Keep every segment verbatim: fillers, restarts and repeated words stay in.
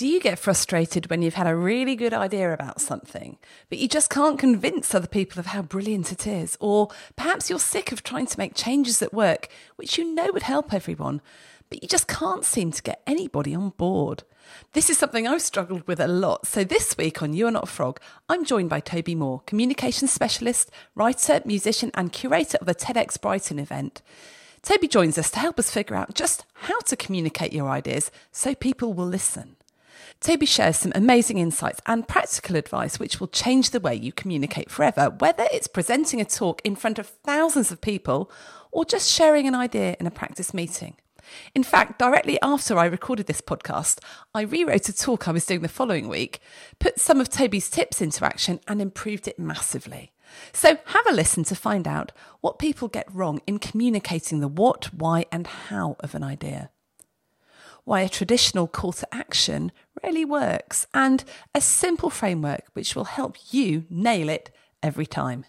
Do you get frustrated when you've had a really good idea about something, but you just can't convince other people of how brilliant it is? Or perhaps you're sick of trying to make changes at work, which you know would help everyone, but you just can't seem to get anybody on board. This is something I've struggled with a lot. So this week on You Are Not a Frog, I'm joined by Toby Moore, communications specialist, writer, musician and curator of the TEDx Brighton event. Toby joins us to help us figure out just how to communicate your ideas so people will listen. Toby shares some amazing insights and practical advice which will change the way you communicate forever, whether it's presenting a talk in front of thousands of people or just sharing an idea in a practice meeting. In fact, directly after I recorded this podcast, I rewrote a talk I was doing the following week, put some of Toby's tips into action and improved it massively. So have a listen to find out what people get wrong in communicating the what, why and how of an idea. Why a traditional call to action really works, and a simple framework which will help you nail it every time.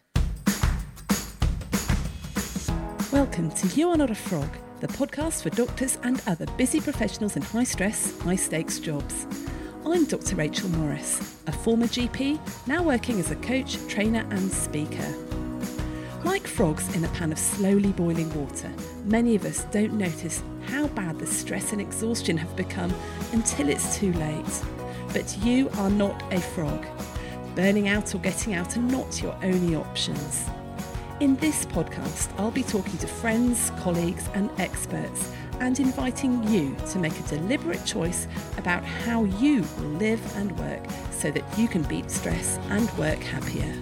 Welcome to You Are Not a Frog, the podcast for doctors and other busy professionals in high-stress, high-stakes jobs. I'm Doctor Rachel Morris, a former G P, now working as a coach, trainer and speaker. Like frogs in a pan of slowly boiling water, many of us don't notice how bad the stress and exhaustion have become until it's too late. But you are not a frog. Burning out or getting out are not your only options. In this podcast, I'll be talking to friends, colleagues and experts and inviting you to make a deliberate choice about how you will live and work so that you can beat stress and work happier.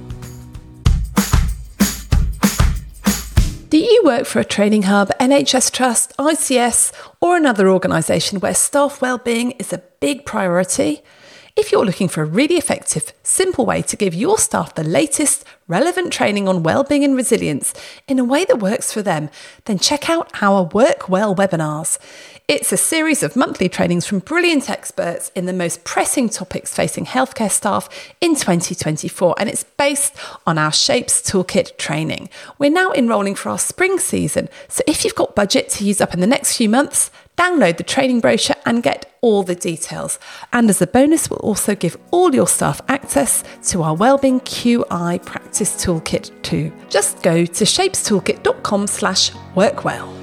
Do you work for a training hub, N H S Trust, I C S or another organisation where staff wellbeing is a big priority? If you're looking for a really effective, simple way to give your staff the latest, relevant training on wellbeing and resilience in a way that works for them, then check out our Work Well webinars. It's a series of monthly trainings from brilliant experts in the most pressing topics facing healthcare staff in twenty twenty-four, and it's based on our Shapes Toolkit training. We're now enrolling for our spring season, so if you've got budget to use up in the next few months, download the training brochure and get all the details. And as a bonus, we'll also give all your staff access to our Wellbeing Q I Practice Toolkit too. Just go to shapestoolkit.com slash workwell.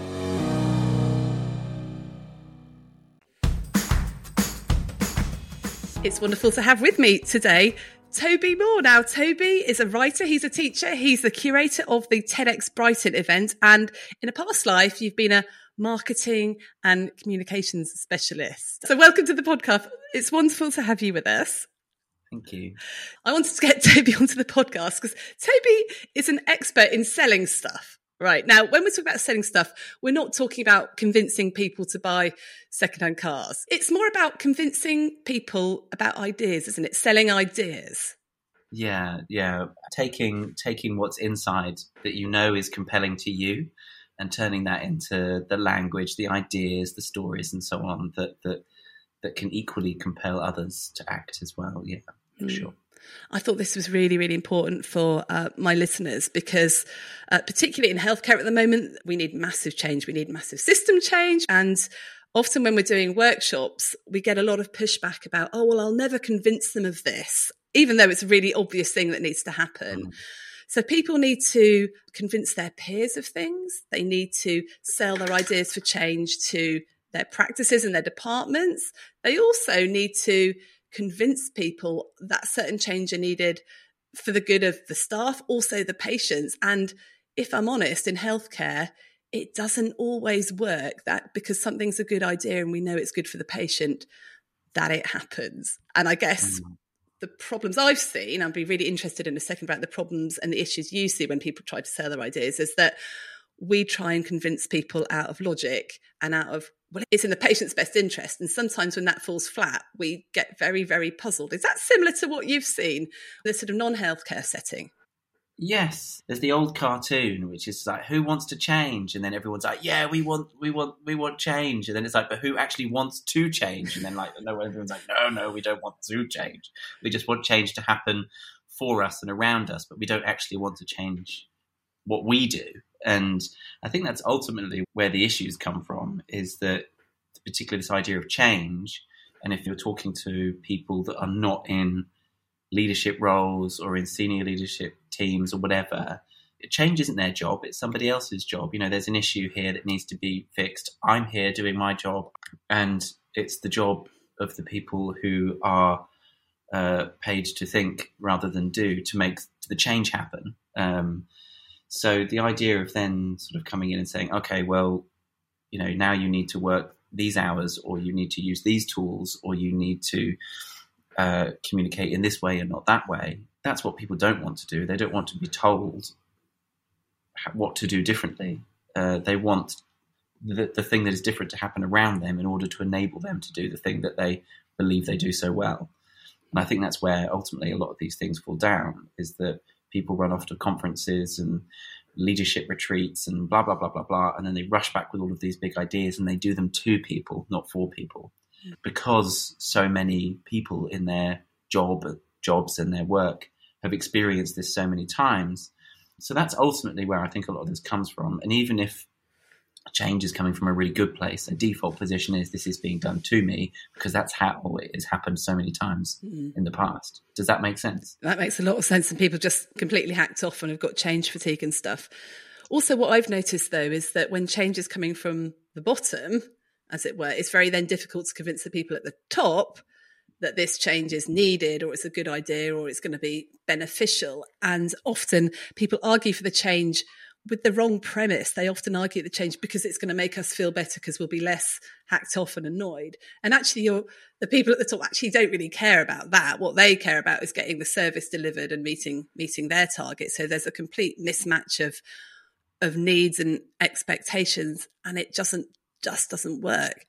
It's wonderful to have with me today Toby Moore. Now, Toby is a writer, he's a teacher, he's the curator of the TEDx Brighton event, and in a past life, you've been a marketing and communications specialist. So welcome to the podcast. It's wonderful to have you with us. Thank you. I wanted to get Toby onto the podcast because Toby is an expert in selling stuff. Right. Now, when we talk about selling stuff, we're not talking about convincing people to buy secondhand cars. It's more about convincing people about ideas, isn't it? Selling ideas. Yeah, yeah. Taking taking what's inside that you know is compelling to you and turning that into the language, the ideas, the stories and so on that that, that can equally compel others to act as well. Yeah, for mm. sure. I thought this was really, really important for uh, my listeners because uh, particularly in healthcare at the moment, we need massive change. We need massive system change. And often when we're doing workshops, we get a lot of pushback about, oh, well, I'll never convince them of this, even though it's a really obvious thing that needs to happen. Mm. So people need to convince their peers of things. They need to sell their ideas for change to their practices and their departments. They also need to convince people that certain change are needed for the good of the staff, also the patients. And if I'm honest, in healthcare, it doesn't always work that because something's a good idea and we know it's good for the patient, that it happens. And I guess mm. the problems I've seen, I'd be really interested in a second about the problems and the issues you see when people try to sell their ideas, is that we try and convince people out of logic and out of, well, it's in the patient's best interest. And sometimes when that falls flat, we get very, very puzzled. Is that similar to what you've seen in the sort of non-healthcare setting? Yes. There's the old cartoon, which is like, who wants to change? And then everyone's like, yeah, we want, we want, we want change. And then it's like, but who actually wants to change? And then like, no, everyone's like, no, no, we don't want to change. We just want change to happen for us and around us, but we don't actually want to change what we do. And I think that's ultimately where the issues come from, is that particularly this idea of change And if you're talking to people that are not in leadership roles or in senior leadership teams or whatever, change isn't their job, it's somebody else's job. You know, there's an issue here that needs to be fixed. I'm here doing my job, and it's the job of the people who are uh, paid to think rather than do to make the change happen. Um, so the idea of then sort of coming in and saying, okay, well, you know, now you need to work these hours, or you need to use these tools, or you need to uh, communicate in this way and not that way. That's what people don't want to do. They don't want to be told what to do differently. Uh, they want the, the thing that is different to happen around them in order to enable them to do the thing that they believe they do so well. And I think that's where ultimately a lot of these things fall down, is that people run off to conferences and leadership retreats and blah, blah, blah, blah, blah. And then they rush back with all of these big ideas and they do them to people, not for people. Because so many people in their job, jobs and their work have experienced this so many times. So that's ultimately where I think a lot of this comes from. And even if change is coming from a really good place, a default position is this is being done to me, because that's how it has happened so many times mm. in the past. Does that make sense? That makes a lot of sense. And people just completely hacked off and have got change fatigue and stuff. Also, what I've noticed, though, is that when change is coming from the bottom, as it were, it's very then difficult to convince the people at the top that this change is needed, or it's a good idea, or it's going to be beneficial. And often people argue for the change with the wrong premise. They often argue the change because it's going to make us feel better, because we'll be less hacked off and annoyed. And actually, you're, the people at the top actually don't really care about that. What they care about is getting the service delivered and meeting meeting their targets. So there's a complete mismatch of of needs and expectations, and it doesn't just doesn't work.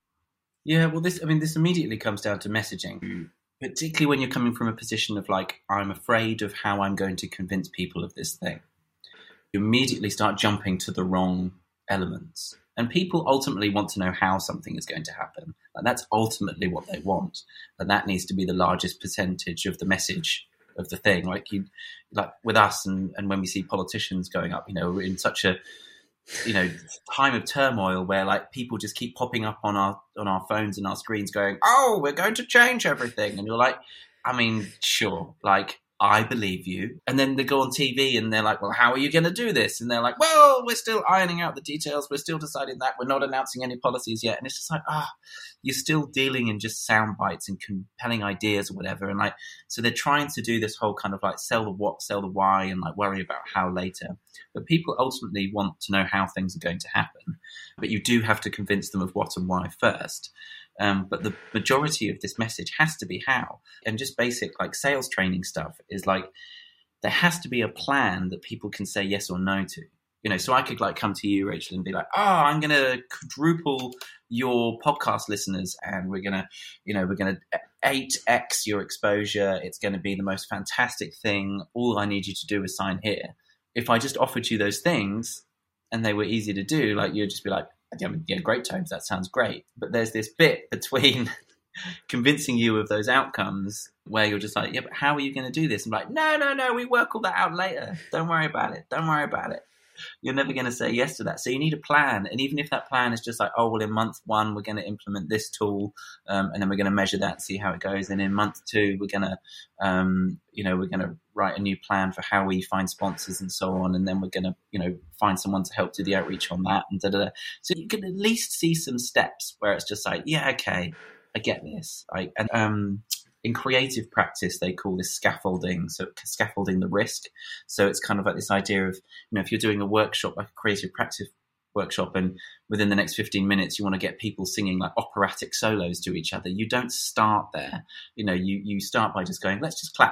Yeah, well, this, I mean, this immediately comes down to messaging, particularly when you're coming from a position of like, I'm afraid of how I'm going to convince people of this thing. You immediately start jumping to the wrong elements. And people ultimately want to know how something is going to happen. And that's ultimately what they want. And that needs to be the largest percentage of the message of the thing. Like you, like with us, and, and when we see politicians going up, you know, we're in such a, you know, time of turmoil where like people just keep popping up on our on our phones and our screens going, oh, we're going to change everything. And you're like, I mean, sure, like, I believe you. And then they go on T V and they're like, well, how are you going to do this? And they're like, well, we're still ironing out the details. We're still deciding that. We're not announcing any policies yet. And it's just like, ah, you're still dealing in just sound bites and compelling ideas or whatever. And like, so they're trying to do this whole kind of like sell the what, sell the why, and like worry about how later. But people ultimately want to know how things are going to happen. But you do have to convince them of what and why first. Um, but the majority of this message has to be how. And just basic like sales training stuff is like, there has to be a plan that people can say yes or no to. You know, so I could like come to you, Rachel, and be like, oh, I'm going to quadruple your podcast listeners, and we're going to, you know, we're going to eight X your exposure. It's going to be the most fantastic thing. All I need you to do is sign here. If I just offered you those things and they were easy to do, like you'd just be like, yeah, great, Tomes, that sounds great. But there's this bit between convincing you of those outcomes where you're just like, yeah, but how are you going to do this? I'm like, no, no, no, we work all that out later. Don't worry about it. Don't worry about it. You're never going to say yes to that. So you need a plan. And even if that plan is just like, oh, well, in month one, we're going to implement this tool, um, and then we're going to measure that and see how it goes. And in month two, we're going to, um, you know, we're going to write a new plan for how we find sponsors and so on. And then we're going to, you know, find someone to help do the outreach on that. And da, da, da. So you can at least see some steps where it's just like, yeah, okay, I get this. I, and, um, in creative practice, they call this scaffolding, so scaffolding the risk. So it's kind of like this idea of, you know, if you're doing a workshop, like a creative practice workshop, and within the next fifteen minutes, you want to get people singing like operatic solos to each other, you don't start there. You know, you, you start by just going, let's just clap.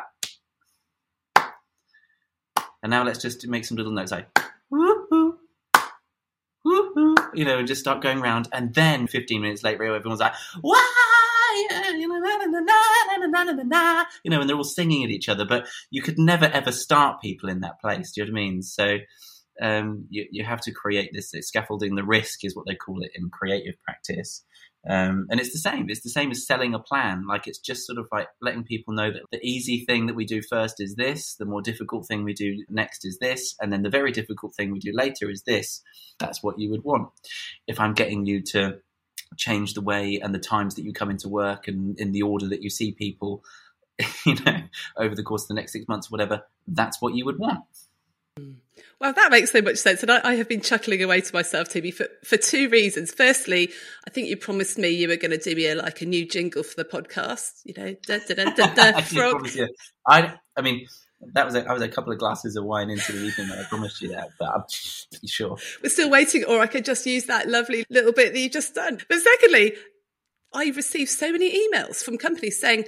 And now let's just make some little notes like, woo-hoo, woo-hoo, you know, and just start going around. And then fifteen minutes later, everyone's like, why? You know, and they're all singing at each other, but you could never ever start people in that place. Do you know what I mean? So um, you, you have to create this scaffolding. The risk is what they call it in creative practice. Um, and it's the same. It's the same as selling a plan. Like, it's just sort of like letting people know that the easy thing that we do first is this, the more difficult thing we do next is this, and then the very difficult thing we do later is this. That's what you would want. If I'm getting you to change the way and the times that you come into work and in the order that you see people, you know, over the course of the next six months, whatever, that's what you would want. Well, that makes so much sense. And I, I have been chuckling away to myself, Toby, for, for two reasons. Firstly, I think you promised me you were going to do me a, like a new jingle for the podcast, you know, da, da, da, da, da, I, frog. you. I, I mean, that was a, I was a couple of glasses of wine into the evening when I promised you that, but I'm pretty sure. We're still waiting, or I could just use that lovely little bit that you've just done. But secondly, I received so many emails from companies saying,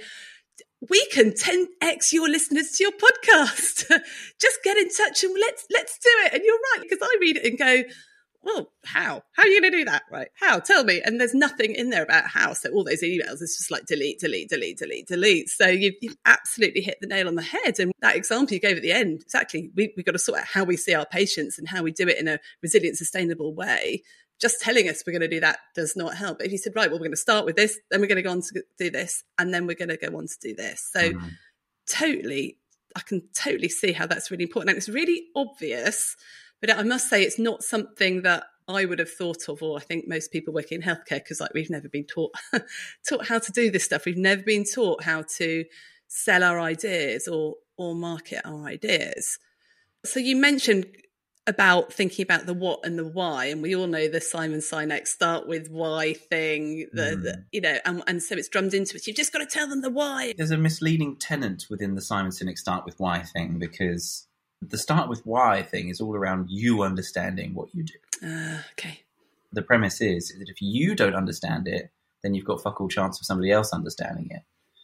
we can ten x your listeners to your podcast. Just get in touch and let's let's do it. And you're right, because I read it and go, well, how? How are you going to do that? Right? How? Tell me. And there's nothing in there about how. So all those emails, it's just like delete, delete, delete, delete, delete. So you've, you've absolutely hit the nail on the head. And that example you gave at the end, exactly, we, we've got to sort out how we see our patients and how we do it in a resilient, sustainable way. Just telling us we're going to do that does not help. But if you said, right, well, we're going to start with this, then we're going to go on to do this, and then we're going to go on to do this. So mm. totally, I can totally see how that's really important. And it's really obvious, but I must say it's not something that I would have thought of, or I think most people working in healthcare, because like we've never been taught taught how to do this stuff. We've never been taught how to sell our ideas or or market our ideas. So you mentioned about thinking about the what and the why, and we all know the Simon Sinek start with why thing, the, mm. the you know, and, and so it's drummed into us. You've just got to tell them the why. There's a misleading tenet within the Simon Sinek start with why thing, because the start with why thing is all around you understanding what you do. Uh, okay. The premise is that if you don't understand it, then you've got fuck all chance of somebody else understanding it.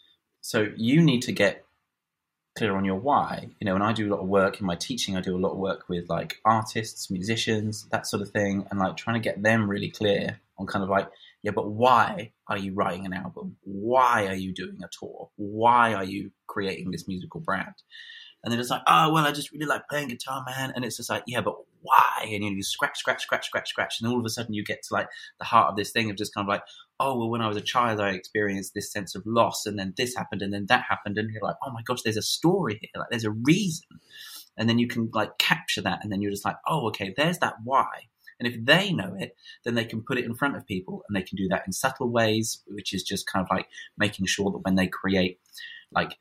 So you need to get clear on your why, you know, and I do a lot of work in my teaching. I do a lot of work with like artists, musicians, that sort of thing, and like trying to get them really clear on kind of like, yeah, but why are you writing an album? Why are you doing a tour? Why are you creating this musical brand? And then it's like, oh, well, I just really like playing guitar, man. And it's just like, yeah, but why? And you scratch, scratch, scratch, scratch, scratch. And all of a sudden you get to like the heart of this thing of just kind of like, oh, well, when I was a child, I experienced this sense of loss. And then this happened and then that happened. And you're like, oh my gosh, there's a story here. Like there's a reason. And then you can like capture that. And then you're just like, oh, okay, there's that why. And if they know it, then they can put it in front of people, and they can do that in subtle ways, which is just kind of like making sure that when they create like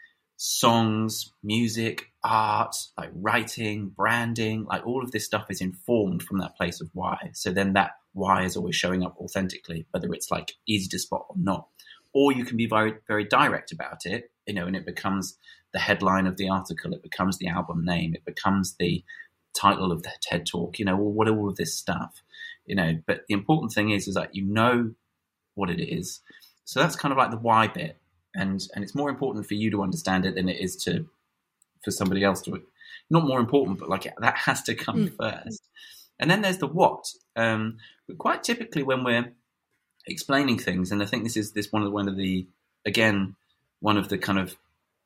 songs, music, art, like writing, branding, like all of this stuff is informed from that place of why. So then that why is always showing up authentically, whether it's like easy to spot or not. Or you can be very, very direct about it, you know, and it becomes the headline of the article, it becomes the album name, it becomes the title of the TED Talk, you know, or what all of this stuff, you know. But the important thing is, is that you know what it is. So that's kind of like the why bit. And and it's more important for you to understand it than it is to for somebody else to. Not more important, but like that has to come mm. first. And then there's the what. Um, but quite typically when we're explaining things, and I think this is this one of one of the again one of the kind of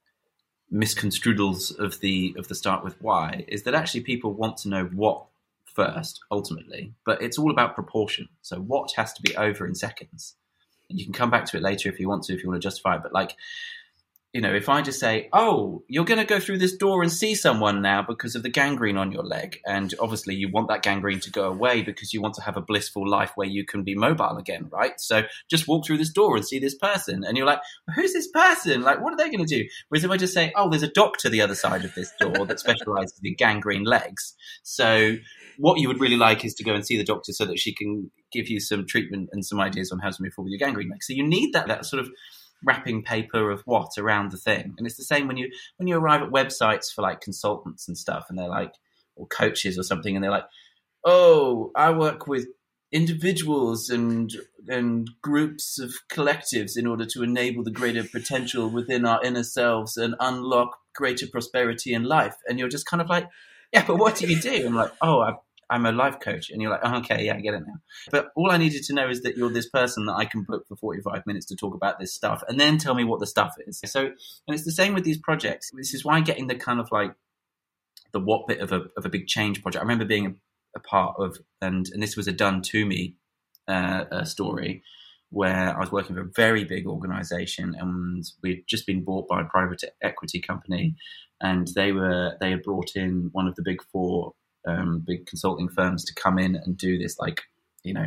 misconstruals of the of the start with why is that actually people want to know what first ultimately, but it's all about proportion. So what has to be over in seconds. You can come back to it later if you want to, if you want to justify it. But like, you know, if I just say, oh, you're going to go through this door and see someone now because of the gangrene on your leg. And obviously you want that gangrene to go away because you want to have a blissful life where you can be mobile again, right? So just walk through this door and see this person. And you're like, who's this person? Like, what are they going to do? Whereas if I just say, oh, there's a doctor the other side of this door that specializes in gangrene legs. So what you would really like is to go and see the doctor so that she can give you some treatment and some ideas on how to move forward with your gangrene leg. So you need that, that sort of wrapping paper of what around the thing. And it's the same when you when you arrive at websites for like consultants and stuff, and they're like, or coaches or something, and they're like, oh, I work with individuals and and groups of collectives in order to enable the greater potential within our inner selves and unlock greater prosperity in life. And you're just kind of like, yeah, but what do you do? I'm like, oh, I I'm a life coach. And you're like, oh, okay, yeah, I get it now. But all I needed to know is that you're this person that I can book for forty-five minutes to talk about this stuff, and then tell me what the stuff is. So, and it's the same with these projects. This is why getting the kind of like the what bit of a of a big change project. I remember being a, a part of, and, and this was a done to me uh, a story where I was working for a very big organization, and we'd just been bought by a private equity company, and they were, they had brought in one of the big four Um, big consulting firms to come in and do this, like, you know,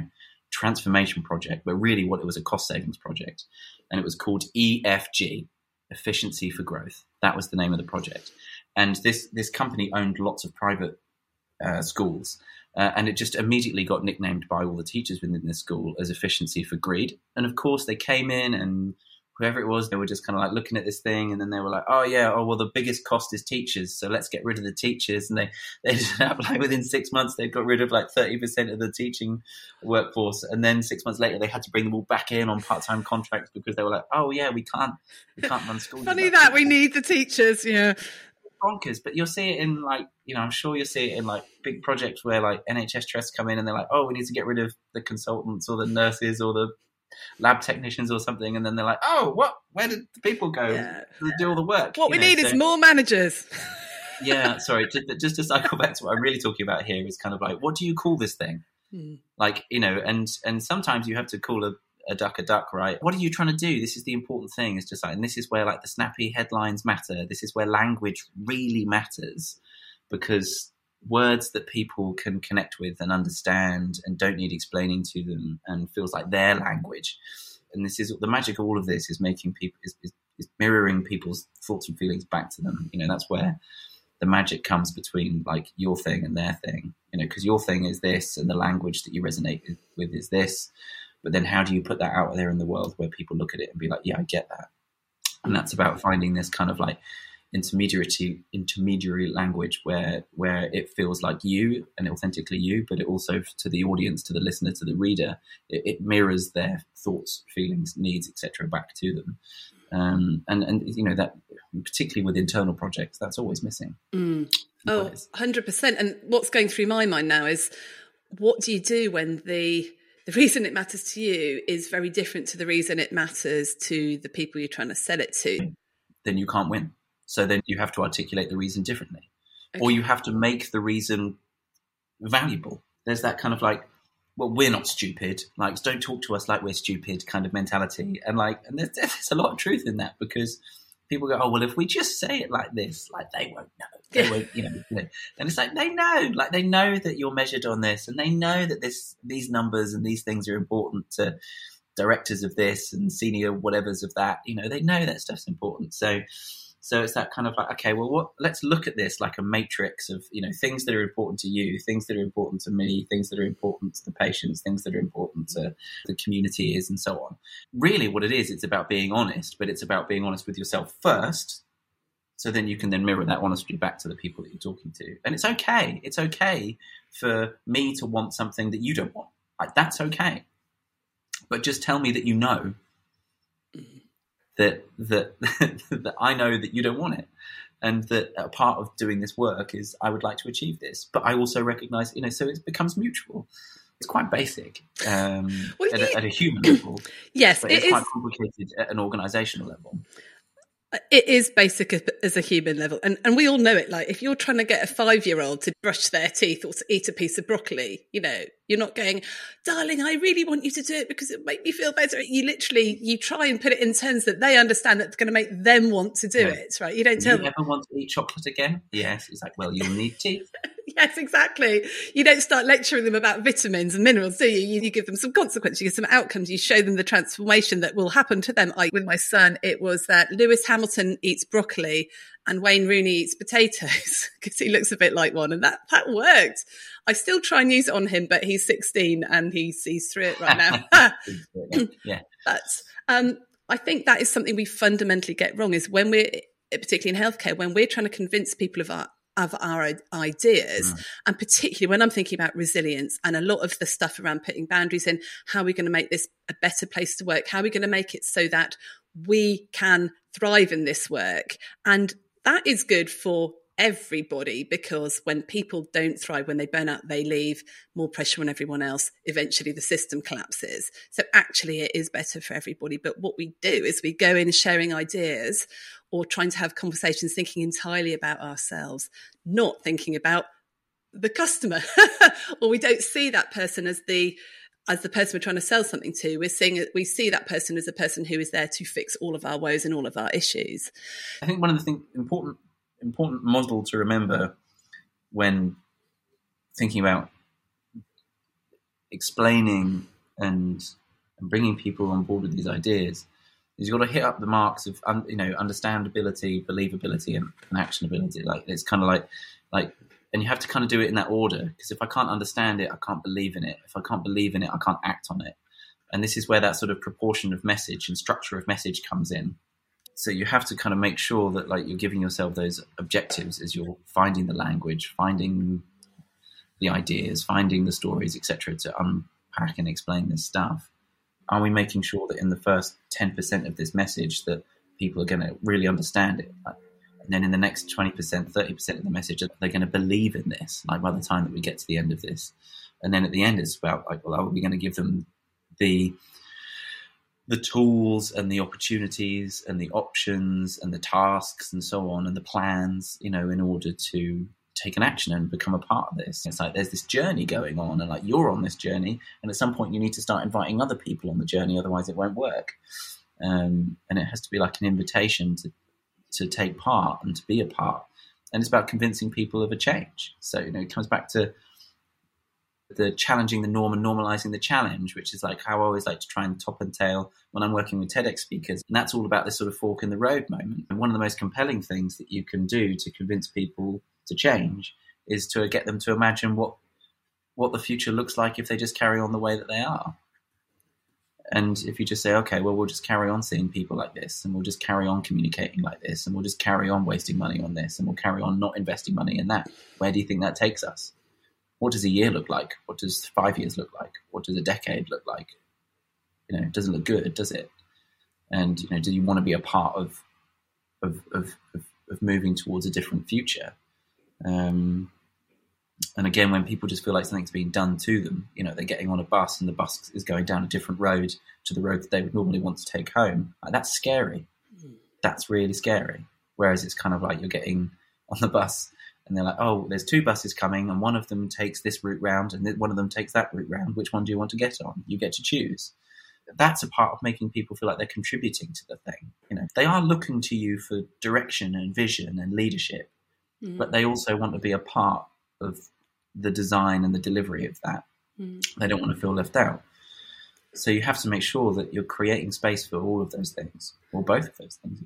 transformation project, but really what it was a cost savings project. And it was called E F G, Efficiency for Growth. That was the name of the project. And this, this company owned lots of private uh, schools. Uh, and it just immediately got nicknamed by all the teachers within the school as Efficiency for Greed. And of course they came in, and whoever it was, they were just kind of like looking at this thing, and then they were like, oh yeah, oh well, the biggest cost is teachers, so let's get rid of the teachers. And they they ended up like within six months they got rid of like thirty percent of the teaching workforce, and then six months later they had to bring them all back in on part-time contracts because they were like, oh yeah, we can't we can't run schools. Funny that we need the teachers. Yeah, bonkers. But you'll see it in like, you know, I'm sure you'll see it in like big projects where like N H S trusts come in and they're like, oh, we need to get rid of the consultants or the nurses or the lab technicians or something, and then they're like, oh, what, where did the people go yeah. to do all the work? What you we know, need so, is more managers. Yeah, sorry, just, just to cycle back to what I'm really talking about here is kind of like, what do you call this thing? Hmm. Like, you know, and and sometimes you have to call a, a duck a duck, right? What are you trying to do? This is the important thing. It's just like, and this is where like the snappy headlines matter. This is where language really matters, because words that people can connect with and understand and don't need explaining to them and feels like their language. And this is the magic of all of this, is making people is, is, is mirroring people's thoughts and feelings back to them. You know, that's where the magic comes between like your thing and their thing, you know, because your thing is this and the language that you resonate with is this. But then how do you put that out there in the world where people look at it and be like, yeah, I get that. And that's about finding this kind of like intermediary intermediary language where where it feels like you and authentically you, but it also to the audience, to the listener, to the reader, it, it mirrors their thoughts, feelings, needs, et cetera back to them. Um, and and you know that particularly with internal projects, that's always missing. Mm. Oh, one hundred percent. And what's going through my mind now is, what do you do when the the reason it matters to you is very different to the reason it matters to the people you're trying to sell it to? Then you can't win. So then you have to articulate the reason differently, okay. Or you have to make the reason valuable. There's that kind of like, well, we're not stupid. Like, don't talk to us like we're stupid kind of mentality. And like, and there's, there's a lot of truth in that, because people go, oh, well, if we just say it like this, like they won't know. They won't, you know, you know. And it's like, they know, like they know that you're measured on this, and they know that this, these numbers and these things are important to directors of this and senior whatevers of that. You know, they know that stuff's important. So, So it's that kind of like, okay, well, what? Let's look at this like a matrix of, you know, things that are important to you, things that are important to me, things that are important to the patients, things that are important to the community is, and so on. Really what it is, it's about being honest, but it's about being honest with yourself first. So then you can then mirror that honesty back to the people that you're talking to. And it's okay. It's okay for me to want something that you don't want. Like, that's okay. But just tell me that you know that that that I know that you don't want it, and that a part of doing this work is I would like to achieve this, but I also recognize, you know, so it becomes mutual. It's quite basic um, well, at, a, at a human level. Yes, but it it's is quite complicated at an organizational level. It is basic as a human level. And, and we all know it. Like, if you're trying to get a five-year-old to brush their teeth or to eat a piece of broccoli, you know, you're not going, darling, I really want you to do it because it'll make me feel better. You literally, you try and put it in terms that they understand that's going to make them want to do yeah. it, right? You don't do tell you them. ever want to eat chocolate again? Yes. It's like, well, you'll need teeth. Yes, exactly. You don't start lecturing them about vitamins and minerals, do you? You, you give them some consequences, you give some outcomes, you show them the transformation that will happen to them. I, with my son, it was that Lewis Hamilton eats broccoli and Wayne Rooney eats potatoes because he looks a bit like one, and that, that worked. I still try and use it on him, but he's sixteen and he sees through it right now. Yeah. But um, I think that is something we fundamentally get wrong, is when we're, particularly in healthcare, when we're trying to convince people of our of our ideas, mm. and particularly when I'm thinking about resilience and a lot of the stuff around putting boundaries in, how are we going to make this a better place to work? How are we going to make it so that we can thrive in this work? And that is good for everybody, because when people don't thrive, when they burn out, they leave, more pressure on everyone else. Eventually the system collapses. So actually it is better for everybody. But what we do is we go in sharing ideas or trying to have conversations thinking entirely about ourselves, not thinking about the customer. Or we don't see that person as the as the person we're trying to sell something to. We're seeing we see that person as a person who is there to fix all of our woes and all of our issues. I think one of the things important important model to remember when thinking about explaining and, and bringing people on board with these ideas, is you've got to hit up the marks of, um, you know, understandability, believability, and, and actionability. Like it's kind of like, like, and you have to kind of do it in that order, because if I can't understand it, I can't believe in it. If I can't believe in it, I can't act on it. And this is where that sort of proportion of message and structure of message comes in. So you have to kind of make sure that like you're giving yourself those objectives as you're finding the language, finding the ideas, finding the stories, et cetera, to unpack and explain this stuff. Are we making sure that in the first ten percent of this message that people are going to really understand it? And then in the next twenty percent, thirty percent of the message, they're going to believe in this, like by the time that we get to the end of this. And then at the end, it's about like, well, are we going to give them the the tools and the opportunities and the options and the tasks and so on and the plans, you know, in order to take an action and become a part of this. It's like there's this journey going on, and like you're on this journey, and at some point you need to start inviting other people on the journey, otherwise it won't work. Um, and it has to be like an invitation to to take part and to be a part. And it's about convincing people of a change. So, you know, it comes back to the challenging the norm and normalizing the challenge, which is like how I always like to try and top and tail when I'm working with TEDx speakers. And that's all about this sort of fork in the road moment. And one of the most compelling things that you can do to convince people to change is to get them to imagine what what the future looks like if they just carry on the way that they are. And if you just say, okay, well, we'll just carry on seeing people like this, and we'll just carry on communicating like this, and we'll just carry on wasting money on this, and we'll carry on not investing money in that, where do you think that takes us? What does a year look like? What does five years look like? What does a decade look like? You know, it doesn't look good, does it? And, you know, do you want to be a part of of of, of, of moving towards a different future? Um, and again, when people just feel like something's being done to them, you know, they're getting on a bus and the bus is going down a different road to the road that they would normally want to take home. Like, that's scary. That's really scary. Whereas it's kind of like you're getting on the bus and they're like, oh, there's two buses coming and one of them takes this route round and one of them takes that route round. Which one do you want to get on? You get to choose. That's a part of making people feel like they're contributing to the thing. You know, they are looking to you for direction and vision and leadership, mm. but they also want to be a part of the design and the delivery of that. Mm. They don't want to feel left out. So you have to make sure that you're creating space for all of those things, or both of those things.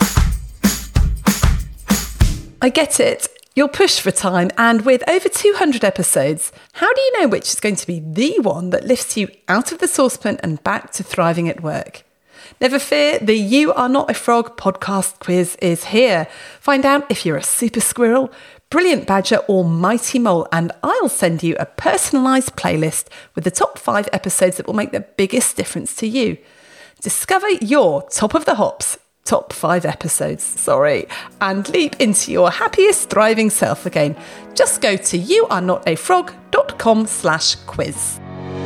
I get it. You're pushed for time, and with over two hundred episodes, how do you know which is going to be the one that lifts you out of the saucepan and back to thriving at work? Never fear, the You Are Not a Frog podcast quiz is here. Find out if you're a super squirrel, brilliant badger or mighty mole, and I'll send you a personalised playlist with the top five episodes that will make the biggest difference to you. Discover your top of the hops, top five episodes, sorry, and leap into your happiest, thriving self again. Just go to youarenotafrog.com slash quiz.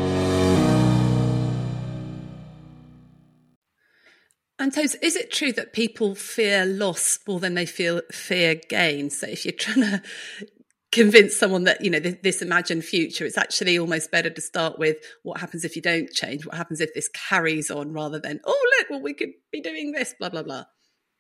And Toes, is it true that people fear loss more than they feel fear gain? So if you're trying to convince someone that, you know, this, this imagined future, it's actually almost better to start with what happens if you don't change, what happens if this carries on, rather than, oh, look, well, we could be doing this, blah, blah, blah.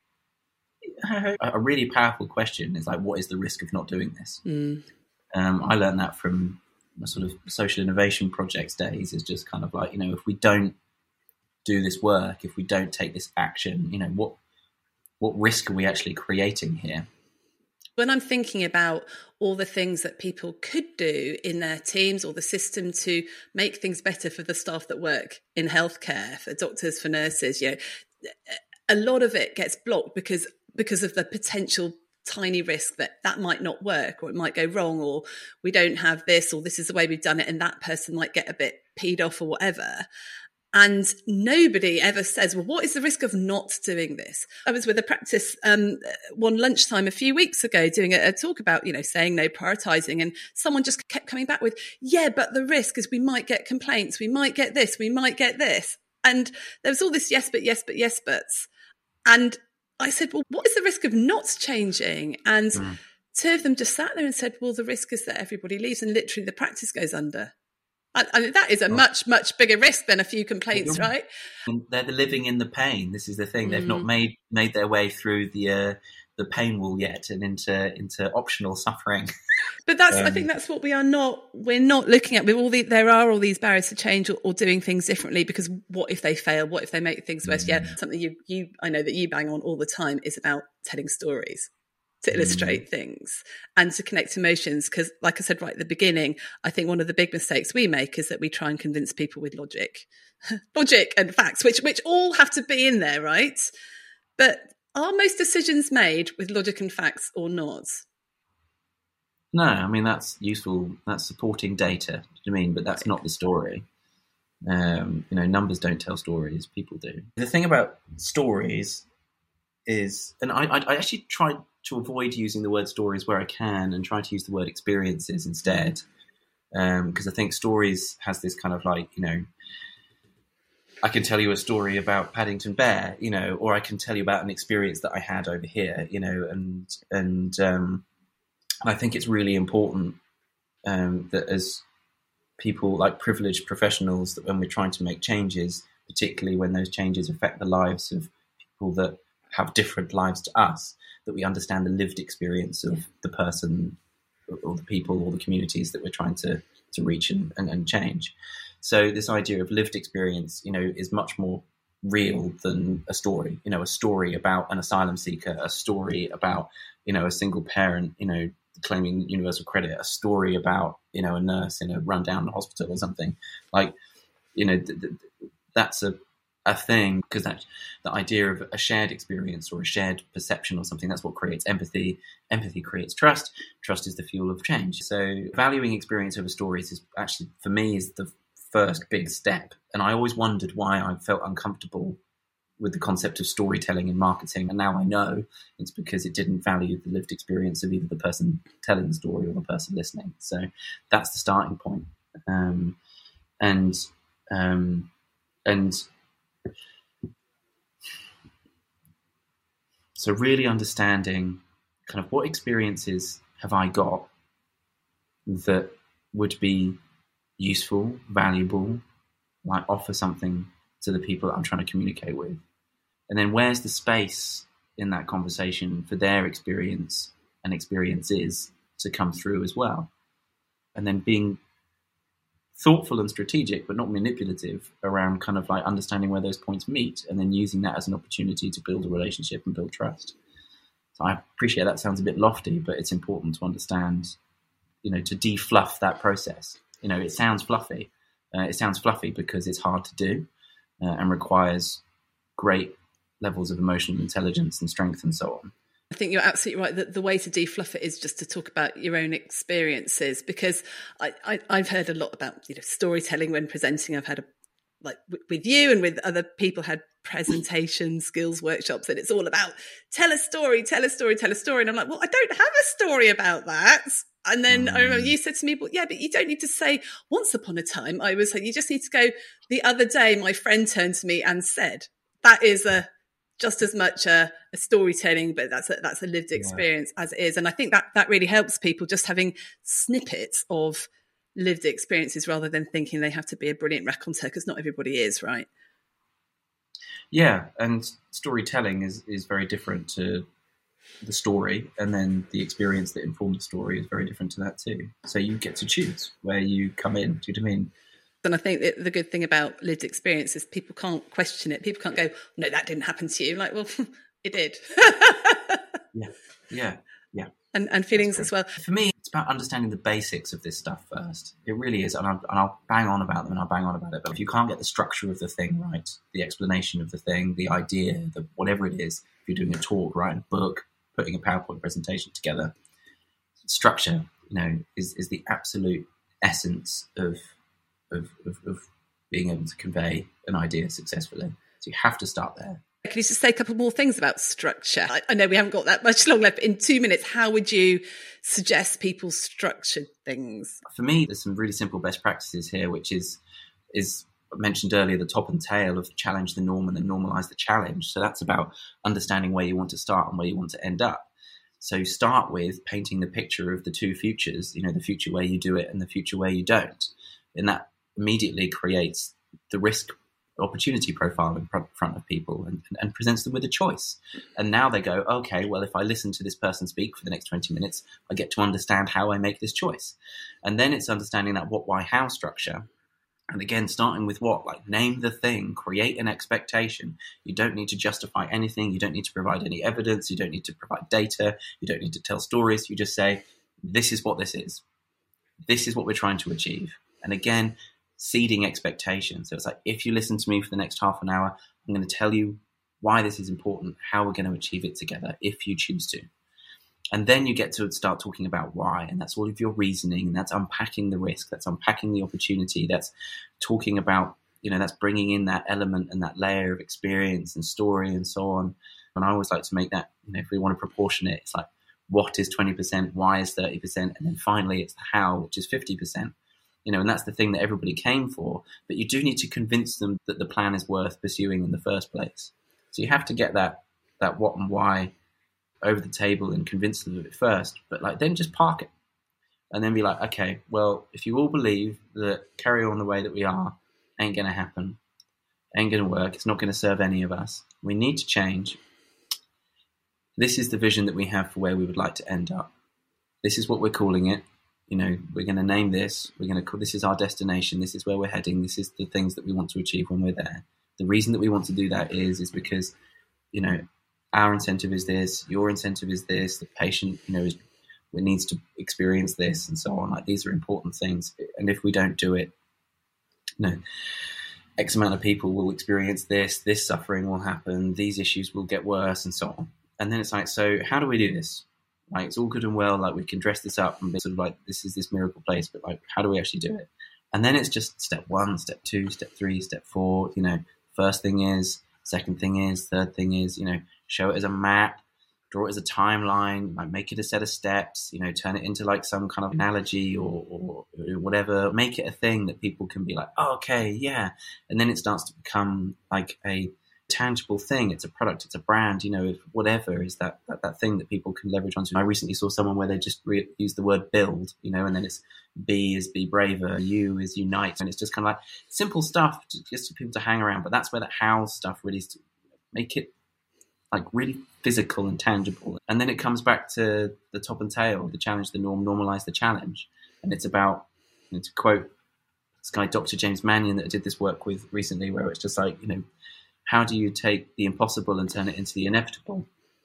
A really powerful question is like, what is the risk of not doing this? Mm. Um, I learned that from my sort of social innovation projects days, is just kind of like, you know, if we don't do this work, if we don't take this action, you know, what what risk are we actually creating here? When I'm thinking about all the things that people could do in their teams or the system to make things better for the staff that work in healthcare, for doctors, for nurses, you know, a lot of it gets blocked because because of the potential tiny risk that that might not work, or it might go wrong, or we don't have this, or this is the way we've done it, and that person might get a bit peed off or whatever. And nobody ever says, well, what is the risk of not doing this? I was with a practice um, one lunchtime a few weeks ago doing a, a talk about, you know, saying no, prioritizing. And someone just kept coming back with, yeah, but the risk is we might get complaints. We might get this. We might get this. And there was all this yes, but yes, but yes, buts. And I said, well, what is the risk of not changing? And mm. two of them just sat there and said, well, the risk is that everybody leaves and literally the practice goes under. I mean, that is a much, much bigger risk than a few complaints, right? And they're living in the pain. This is the thing. They've mm. not made made their way through the uh, the pain wall yet and into into optional suffering. But that's, Um, I think that's what we are not, we're not looking at with all the, there are all these barriers to change or, or doing things differently, because what if they fail? What if they make things worse? Mm. Yeah. Something you, you, I know that you bang on all the time is about telling stories to illustrate mm. things and to connect emotions. Cause like I said, right at the beginning, I think one of the big mistakes we make is that we try and convince people with logic, logic and facts, which, which all have to be in there, right? But are most decisions made with logic and facts or not? No, I mean, that's useful. That's supporting data, do you mean? But that's not the story. Um, you know, numbers don't tell stories, people do. The thing about stories is, and I, I actually try to avoid using the word stories where I can and try to use the word experiences instead. Um, because I think stories has this kind of like, you know, I can tell you a story about Paddington Bear, you know, or I can tell you about an experience that I had over here, you know, and, and, um, I think it's really important um, that as people, like privileged professionals, that when we're trying to make changes, particularly when those changes affect the lives of people that have different lives to us, that we understand the lived experience of the person or the people or the communities that we're trying to, to reach and, and, and change. So this idea of lived experience, you know, is much more real than a story. You know, a story about an asylum seeker, a story about, you know, a single parent, you know, claiming universal credit, a story about, you know, a nurse in a rundown hospital or something. Like, you know, th- th- that's a a thing, because that the idea of a shared experience or a shared perception or something, that's what creates empathy. Empathy creates trust. Trust is the fuel of change. So valuing experience over stories is actually, for me, is the first big step. And I always wondered why I felt uncomfortable with the concept of storytelling in marketing. And now I know it's because it didn't value the lived experience of either the person telling the story or the person listening. So that's the starting point. Um, and, um, and so really understanding kind of what experiences have I got that would be useful, valuable, like offer something to the people that I'm trying to communicate with. And then where's the space in that conversation for their experience and experiences to come through as well? And then being thoughtful and strategic, but not manipulative, around kind of like understanding where those points meet and then using that as an opportunity to build a relationship and build trust. So I appreciate that sounds a bit lofty, but it's important to understand, you know, to de-fluff that process. You know, it sounds fluffy. Uh, it sounds fluffy because it's hard to do uh, and requires great levels of emotional intelligence and strength and so on. I think you're absolutely right that the way to defluff it is just to talk about your own experiences, because I, I, I've heard a lot about, you know, storytelling when presenting. I've had a, like w- with you and with other people, had presentation skills workshops, and it's all about tell a story, tell a story, tell a story. And I'm like, well, I don't have a story about that. And then mm. I remember you said to me, well, yeah, but you don't need to say once upon a time I was like, you just need to go, the other day my friend turned to me and said. That is a just as much a, a storytelling, but that's a, that's a lived experience yeah. as it is. And I think that that really helps people, just having snippets of lived experiences rather than thinking they have to be a brilliant raconteur, because not everybody is, right? Yeah, and storytelling is, is very different to the story, and then the experience that informs the story is very different to that too. So you get to choose where you come in. Do you know what I mean? And I think that the good thing about lived experience is people can't question it. People can't go, no, that didn't happen to you. Like, well, it did. yeah, yeah, yeah. And, and feelings as well. For me, it's about understanding the basics of this stuff first. It really is. And I'll, and I'll bang on about them and I'll bang on about it. But if you can't get the structure of the thing right, the explanation of the thing, the idea, the whatever it is, if you're doing a talk, writing a book, putting a PowerPoint presentation together, structure, you know, is, is the absolute essence of Of, of, of being able to convey an idea successfully. So you have to start there. Can you just say a couple more things about structure? I, I know we haven't got that much long left, but in two minutes, how would you suggest people structure things? For me, there's some really simple best practices here, which is, is I mentioned earlier, the top and tail of challenge the norm and then normalize the challenge. So that's about understanding where you want to start and where you want to end up. So start with painting the picture of the two futures, you know, the future where you do it and the future where you don't. And that immediately creates the risk opportunity profile in front of people and, and presents them with a choice. And now they go, okay, well, if I listen to this person speak for the next twenty minutes, I get to understand how I make this choice. And then it's understanding that what, why, how structure. And again, starting with what? Like, name the thing, create an expectation. You don't need to justify anything. You don't need to provide any evidence. You don't need to provide data. You don't need to tell stories. You just say, this is what this is. This is what we're trying to achieve. And again, seeding expectations. So it's like, if you listen to me for the next half an hour, I'm going to tell you why this is important, how we're going to achieve it together, if you choose to. And then you get to start talking about why, and that's all of your reasoning, and that's unpacking the risk, that's unpacking the opportunity, that's talking about, you know, that's bringing in that element and that layer of experience and story and so on. And I always like to make that, you know, if we want to proportion it, it's like, what is twenty percent, why is thirty percent, and then finally it's the how, which is fifty percent. You know, and that's the thing that everybody came for, but you do need to convince them that the plan is worth pursuing in the first place. So you have to get that that what and why over the table and convince them of it first, but like then just park it and then be like, okay, well, if you all believe that carry on the way that we are ain't going to happen, ain't going to work, it's not going to serve any of us, we need to change. This is the vision that we have for where we would like to end up. This is what we're calling it. You know, we're going to name this, we're going to call, this is our destination, this is where we're heading, this is the things that we want to achieve when we're there. The reason that we want to do that is, is because, you know, our incentive is this, your incentive is this, the patient, you know, is, needs to experience this and so on. Like, these are important things. And if we don't do it, you know, X amount of people will experience this, this suffering will happen, these issues will get worse and so on. And then it's like, so how do we do this? Like, it's all good and well, like we can dress this up and be sort of like, this is this miracle place, but like, how do we actually do it? And then it's just step one, step two, step three, step four, you know, first thing is, second thing is, third thing is, you know, show it as a map, draw it as a timeline, like make it a set of steps, you know, turn it into like some kind of analogy or, or, or whatever, make it a thing that people can be like, oh, okay, yeah. And then it starts to become like a tangible thing. It's a product, it's a brand, you know, whatever is that, that, that thing that people can leverage onto. I recently saw someone where they just re- use the word build, you know, and then it's B is be braver, U is unite. And it's just kind of like simple stuff just for people to hang around. But that's where that how stuff really is to make it like really physical and tangible. And then it comes back to the top and tail, the challenge, the norm, normalize the challenge. And it's about, you know, to quote this guy, Doctor James Mannion, that I did this work with recently, where it's just like, you know, how do you take the impossible and turn it into the inevitable?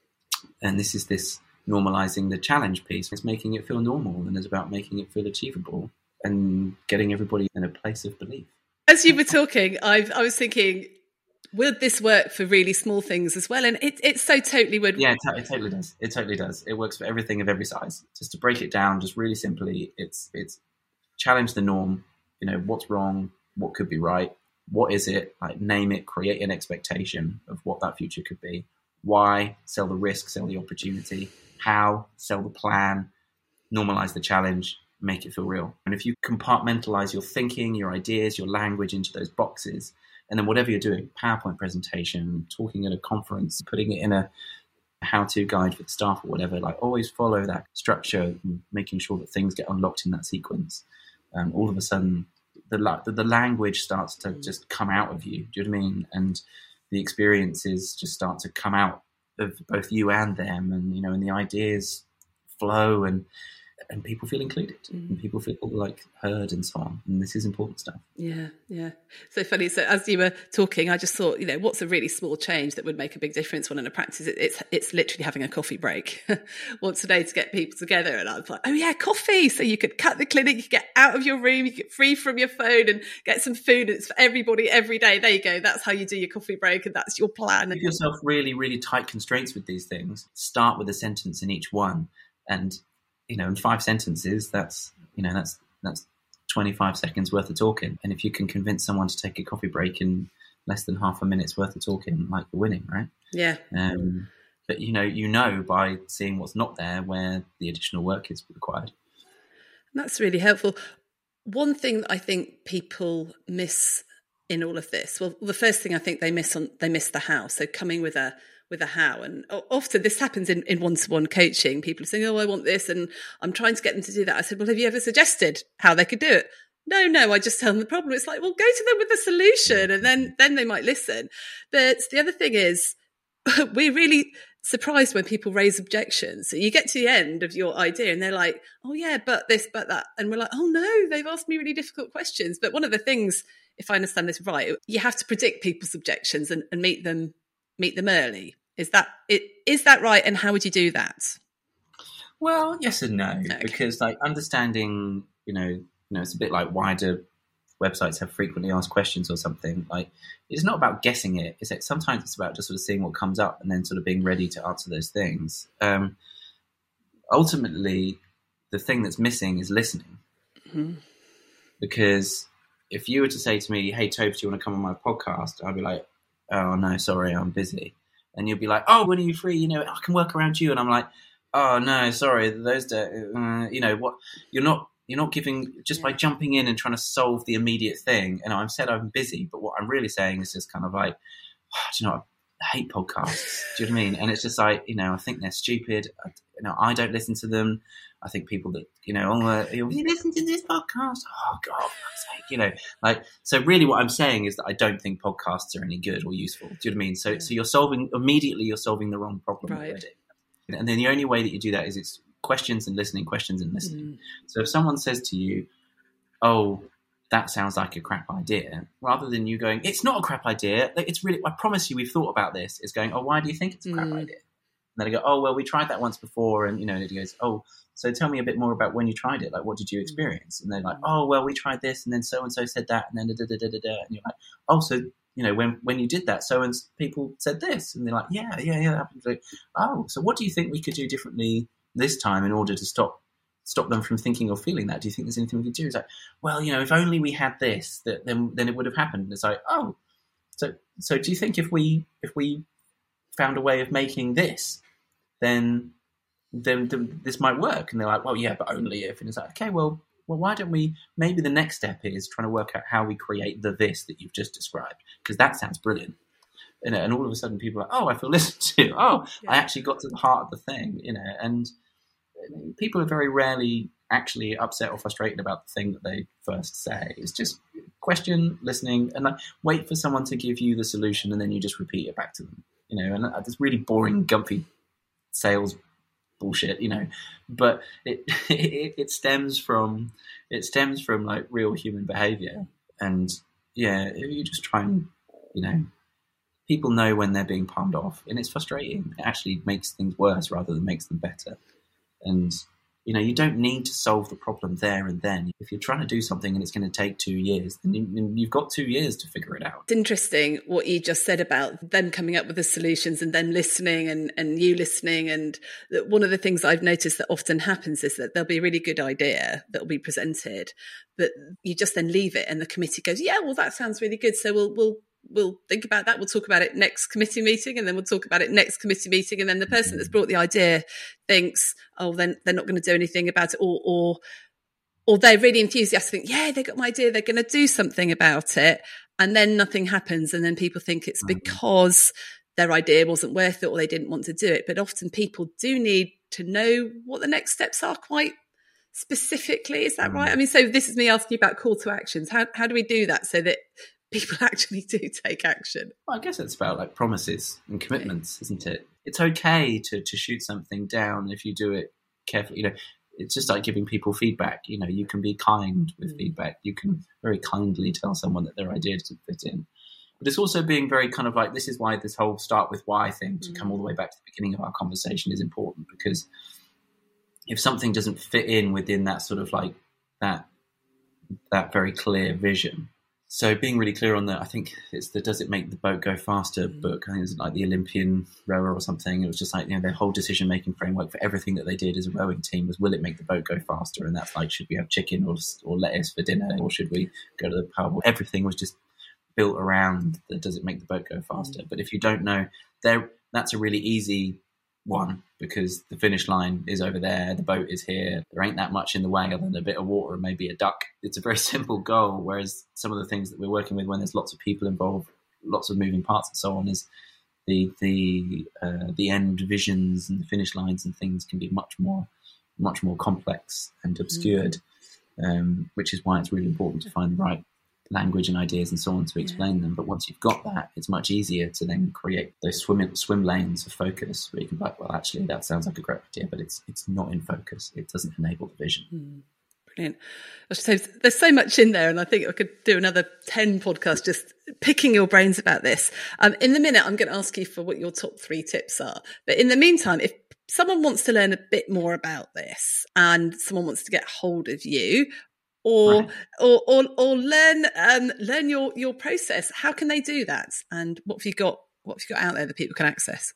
And this is this normalizing the challenge piece. It's making it feel normal, and it's about making it feel achievable and getting everybody in a place of belief. As you were talking, I, I was thinking, would this work for really small things as well? And it, it so totally would. Yeah, it, t- it totally does. It totally does. It works for everything of every size. Just to break it down, just really simply, it's it's challenge the norm. You know, what's wrong? What could be right? What is it? Like, name it, create an expectation of what that future could be. Why? Sell the risk, sell the opportunity. How? Sell the plan. Normalize the challenge, make it feel real. And if you compartmentalize your thinking, your ideas, your language into those boxes, and then whatever you're doing, PowerPoint presentation, talking at a conference, putting it in a how-to guide for the staff or whatever, like always follow that structure, making sure that things get unlocked in that sequence. Um, all of a sudden, the, the the language starts to just come out of you. Do you know what I mean? And the experiences just start to come out of both you and them, and you know, and the ideas flow, and and people feel included, mm. and people feel like heard, and so on. And this is important stuff. Yeah, yeah. So funny. So as you were talking, I just thought, you know, what's a really small change that would make a big difference when in a practice? It, it's it's literally having a coffee break once a day to get people together. And I was like, oh yeah, coffee. So you could cut the clinic, you could get out of your room, you get free from your phone and get some food. It's for everybody every day. There you go. That's how you do your coffee break, and that's your plan. Give yourself really, really tight constraints with these things. Start with a sentence in each one, and you know, in five sentences, that's, you know, that's, that's twenty-five seconds worth of talking. And if you can convince someone to take a coffee break in less than half a minute's worth of talking, like, you're winning, right? Yeah. Um, but, you know, you know, by seeing what's not there, where the additional work is required. That's really helpful. One thing that I think people miss in all of this, well, the first thing I think they miss on, they miss the how. So coming with a, with a how. And often this happens in, in one-to-one coaching. People are saying, oh, I want this, and I'm trying to get them to do that. I said, well, have you ever suggested how they could do it? no, no, I just tell them the problem. It's like, well, go to them with the solution, and then then they might listen. But the other thing is, we're really surprised when people raise objections. So you get to the end of your idea and they're like, oh yeah, but this, but that. And we're like, oh no, they've asked me really difficult questions. But one of the things, if I understand this right, you have to predict people's objections and, and meet them, meet them early. Is that it? Is that right? And how would you do that? Well, yes and no, Okay. because like understanding, you know, you know, it's a bit like why do websites have frequently asked questions or something. Like, it's not about guessing it. It's like sometimes it's about just sort of seeing what comes up and then sort of being ready to answer those things. Um, ultimately, the thing that's missing is listening. Mm-hmm. Because if you were to say to me, hey, Tobes, do you want to come on my podcast? I'd be like, oh, no, sorry, I'm busy. And you'll be like, oh, when are you free? You know, I can work around you. And I'm like, oh, no, sorry, those days, uh, you know, what you're not, You're not giving, just yeah. by jumping in and trying to solve the immediate thing. And I've said I'm busy, but what I'm really saying is just kind of like, oh, do you know what? I hate podcasts. Do you know what I mean? And it's just like, you know, I think they're stupid. I, you know, I don't listen to them. I think people that, you know, oh, uh, you listen to this podcast? Oh, God, for fuck's sake, you know. Like, so really what I'm saying is that I don't think podcasts are any good or useful. Do you know what I mean? So, yeah. so you're solving, immediately you're solving the wrong problem right. already. And then the only way that you do that is it's questions and listening, questions and listening. Mm. So if someone says to you, oh, that sounds like a crap idea, rather than you going, it's not a crap idea, it's really, I promise you we've thought about this, it's going, oh, why do you think it's a crap mm. idea? And then I go, oh, well, we tried that once before. And, you know, and it goes, oh, so tell me a bit more about when you tried it. Like, what did you experience? And they're like, oh, well, we tried this and then so-and-so said that and then da, da, da, da, da. And you're like, oh, so, you know, when, when you did that, so and people said this. And they're like, yeah, yeah, yeah. That happened. Like, oh, so what do you think we could do differently this time in order to stop stop them from thinking or feeling that? Do you think there's anything we could do? It's like, well, you know, if only we had this, that then then it would have happened. And it's like, oh, so so do you think if we if we found a way of making this, then then, then this might work? And they're like, well, yeah, but only if. And it's like, okay, well, well, why don't we? Maybe the next step is trying to work out how we create the this that you've just described, because that sounds brilliant. You know, and all of a sudden people are like, oh, I feel listened to. Oh, yeah. I actually got to the heart of the thing, you know. And people are very rarely actually upset or frustrated about the thing that they first say. It's just question, listening, and like, wait for someone to give you the solution, and then you just repeat it back to them, you know. And it's really boring, gumpy sales bullshit, you know. But it, it it stems from it stems from like real human behavior, and yeah, if you just try and, you know. People know when they're being palmed off, and it's frustrating. It actually makes things worse rather than makes them better. And, you know, you don't need to solve the problem there and then. If you're trying to do something and it's going to take two years, then you, you've got two years to figure it out. It's interesting what you just said about them coming up with the solutions and them listening and, and you listening. And one of the things I've noticed that often happens is that there'll be a really good idea that will be presented, but you just then leave it and the committee goes, yeah, well, that sounds really good. So we'll, we'll, We'll think about that. We'll talk about it next committee meeting, and then we'll talk about it next committee meeting. And then the person that's brought the idea thinks, oh, then they're not going to do anything about it, or or or they're really enthusiastic. Yeah, they got my idea. They're going to do something about it, and then nothing happens. And then people think it's because their idea wasn't worth it, or they didn't want to do it. But often people do need to know what the next steps are quite specifically. Is that right? I mean, so this is me asking you about call to actions. How how do we do that so that people actually do take action? Well, I guess it's about like promises and commitments, isn't it? It's okay to, to shoot something down if you do it carefully. You know, it's just like giving people feedback. You know, you can be kind with mm. feedback. You can very kindly tell someone that their idea doesn't fit in. But it's also being very kind of like, this is why this whole start with why thing to mm. come all the way back to the beginning of our conversation is important, because if something doesn't fit in within that sort of like that that very clear vision. So being really clear on that, I think it's the Does It Make the Boat Go Faster book. I think it's like the Olympian rower or something. It was just like, you know, their whole decision-making framework for everything that they did as a rowing team was, will it make the boat go faster? And that's like, should we have chicken or, or lettuce for dinner? Or should we go to the pub? Everything was just built around the Does It Make the Boat Go Faster? But if you don't know, there, that's a really easy one, because the finish line is over there, the boat is here, there ain't that much in the way other than a bit of water and maybe a duck. It's a very simple goal, whereas some of the things that we're working with when there's lots of people involved, lots of moving parts and so on, is the the uh, the end visions and the finish lines and things can be much more much more complex and obscured. um, which is why it's really important to find the right language and ideas and so on to explain yeah. them. But once you've got that, it's much easier to then create those swim swim lanes of focus where you can be like, well, actually, that sounds like a great idea, but it's it's not in focus. It doesn't enable the vision. Mm. Brilliant. So there's so much in there, and I think I could do another ten podcasts just picking your brains about this. Um, in the minute, I'm going to ask you for what your top three tips are. But in the meantime, if someone wants to learn a bit more about this and someone wants to get hold of you, or right. or, or or learn um, learn your your process, how can they do that? And what have you got? What have you got out there that people can access?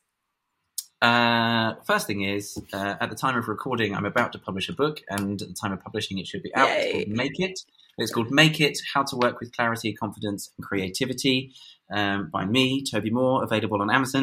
Uh, first thing is, uh, at the time of recording, I'm about to publish a book, and at the time of publishing, it should be out. Yay. It's called Make It. It's called Make It: How to Work with Clarity, Confidence, and Creativity, um, by me, Toby Moore, available on Amazon.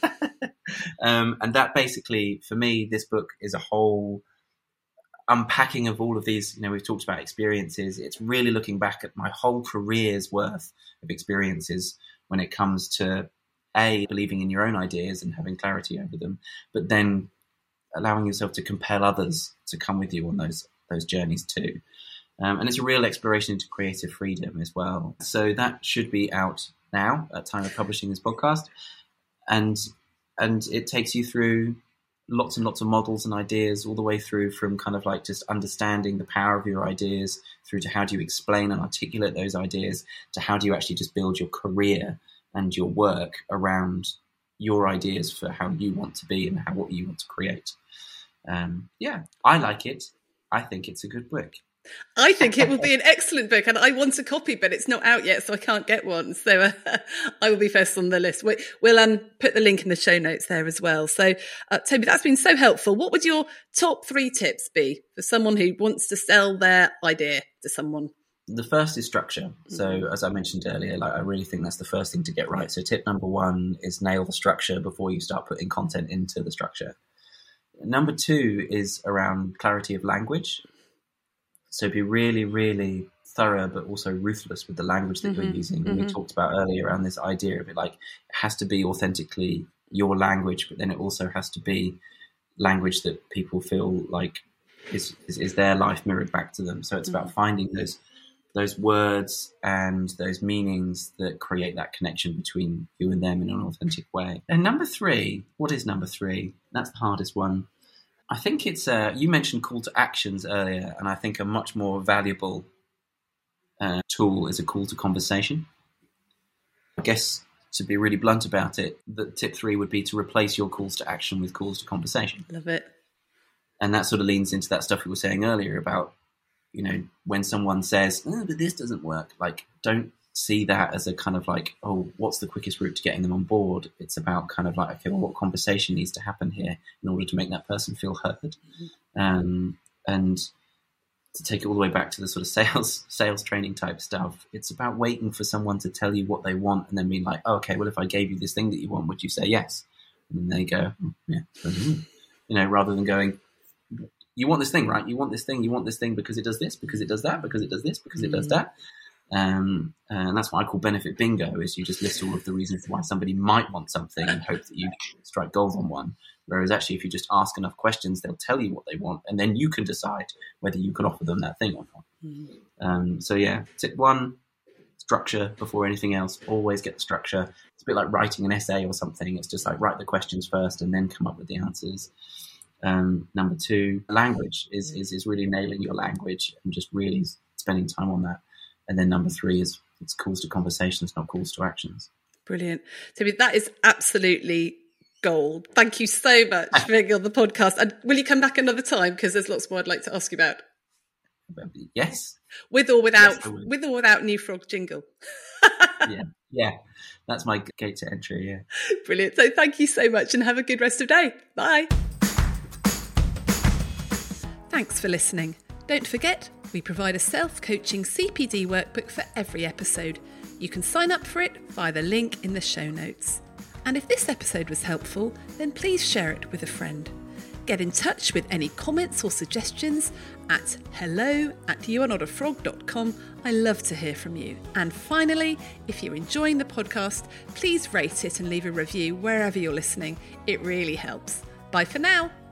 um, and that basically, for me, this book is a whole unpacking of all of these. You know, we've talked about experiences. It's really looking back at my whole career's worth of experiences when it comes to A, believing in your own ideas and having clarity over them, but then allowing yourself to compel others to come with you on those those journeys too. Um, and it's a real exploration into creative freedom as well. So that should be out now at time of publishing this podcast. And and it takes you through lots and lots of models and ideas all the way through from kind of like just understanding the power of your ideas through to how do you explain and articulate those ideas to how do you actually just build your career and your work around your ideas for how you want to be and how what you want to create. Um, yeah, I like it. I think it's a good book. I think it will be an excellent book, and I want a copy, but it's not out yet, so I can't get one. So uh, I will be first on the list. We, we'll um, put the link in the show notes there as well. So, uh, Toby, that's been so helpful. What would your top three tips be for someone who wants to sell their idea to someone? The first is structure. So as I mentioned earlier, like I really think that's the first thing to get right. So tip number one is nail the structure before you start putting content into the structure. Number two is around clarity of language. So be really, really thorough, but also ruthless with the language that mm-hmm. you're using. Mm-hmm. We talked about earlier around this idea of it, like it has to be authentically your language, but then it also has to be language that people feel like is, is, is their life mirrored back to them. So it's mm-hmm. about finding those those words and those meanings that create that connection between you and them in an authentic way. And number three, what is number three? That's the hardest one. I think it's, uh, you mentioned call to actions earlier, and I think a much more valuable uh, tool is a call to conversation. I guess to be really blunt about it, the tip three would be to replace your calls to action with calls to conversation. Love it. And that sort of leans into that stuff we were saying earlier about, you know, when someone says, oh, but this doesn't work, like, don't see that as a kind of like, oh, what's the quickest route to getting them on board? It's about kind of like, okay, well, what conversation needs to happen here in order to make that person feel heard? Mm-hmm. Um, and to take it all the way back to the sort of sales sales training type stuff, it's about waiting for someone to tell you what they want and then being like, oh, okay, well, if I gave you this thing that you want, would you say yes? And then they go, oh, yeah. Mm-hmm. You know, rather than going, you want this thing, right? You want this thing, you want this thing because it does this, because it does that, because it does this, because it does that. Um, and that's what I call benefit bingo, is you just list all of the reasons why somebody might want something and hope that you strike gold on one. Whereas actually, if you just ask enough questions, they'll tell you what they want, and then you can decide whether you can offer them that thing or not. Mm-hmm. Um, so yeah, tip one, structure before anything else. Always get the structure. It's a bit like writing an essay or something. It's just like write the questions first and then come up with the answers. Um, number two, language is, is is really nailing your language and just really spending time on that. And then number three is it's calls to conversations, not calls to actions. Brilliant. So that is absolutely gold. Thank you so much for being on the podcast. And will you come back another time? Because there's lots more I'd like to ask you about. Yes. With or without, yes, with or without New Frog jingle. yeah, yeah. That's my gate to entry, yeah. Brilliant. So thank you so much and have a good rest of day. Bye. Thanks for listening. Don't forget, we provide a self-coaching C P D workbook for every episode. You can sign up for it via the link in the show notes. And if this episode was helpful, then please share it with a friend. Get in touch with any comments or suggestions at hello at you are not a frog dot com. I love to hear from you. And finally, if you're enjoying the podcast, please rate it and leave a review wherever you're listening. It really helps. Bye for now.